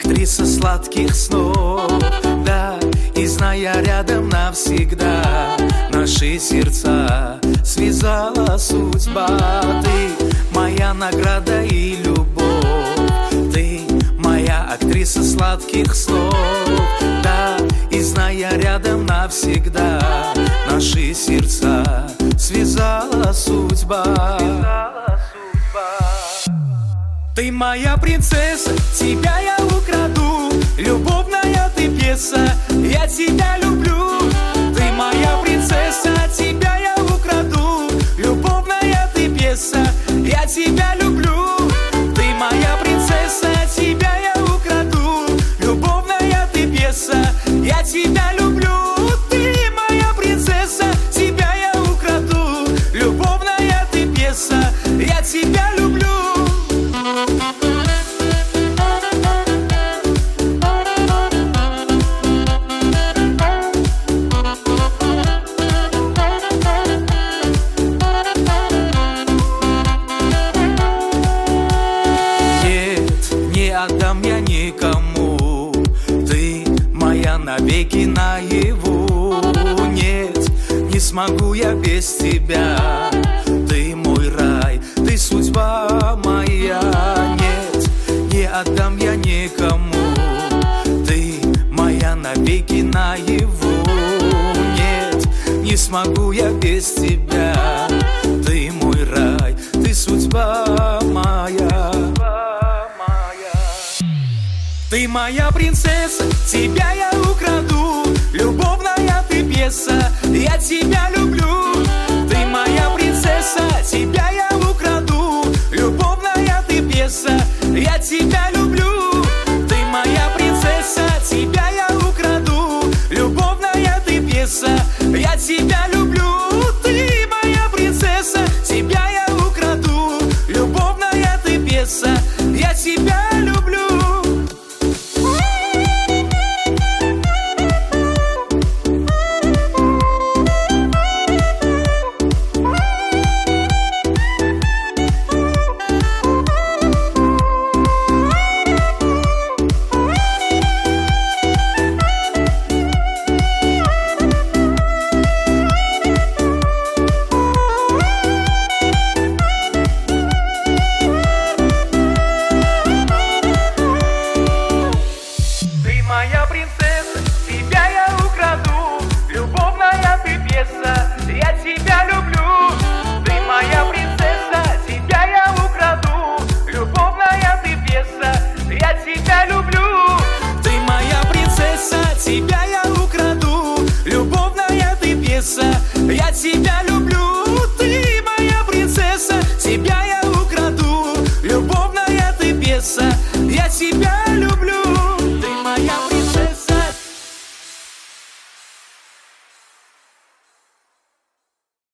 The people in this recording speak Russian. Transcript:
актриса сладких снов, да, и зная рядом навсегда, наши сердца связала судьба. Ты моя награда и любовь, ты моя актриса сладких снов, да, и зная рядом навсегда, наши сердца связала судьба. Ты моя принцесса, тебя я украду, любовная ты пьеса, я тебя люблю. Ты моя принцесса, тебя я украду, любовная ты пьеса, я тебя люблю. Ты моя принцесса, тебя я украду, любовная ты пьеса, я тебя люблю. Ты моя принцесса, тебя я украду, любовная ты пьеса, я тебя люблю. Отдам я никому, ты моя навеки наяву. Нет, не смогу я без тебя, ты мой рай, ты судьба моя. Нет, не отдам я никому, ты моя навеки наяву. Нет, не смогу я без тебя, ты мой рай, ты судьба моя. Ты моя принцесса, тебя я украду, любовная ты пьеса, я тебя люблю.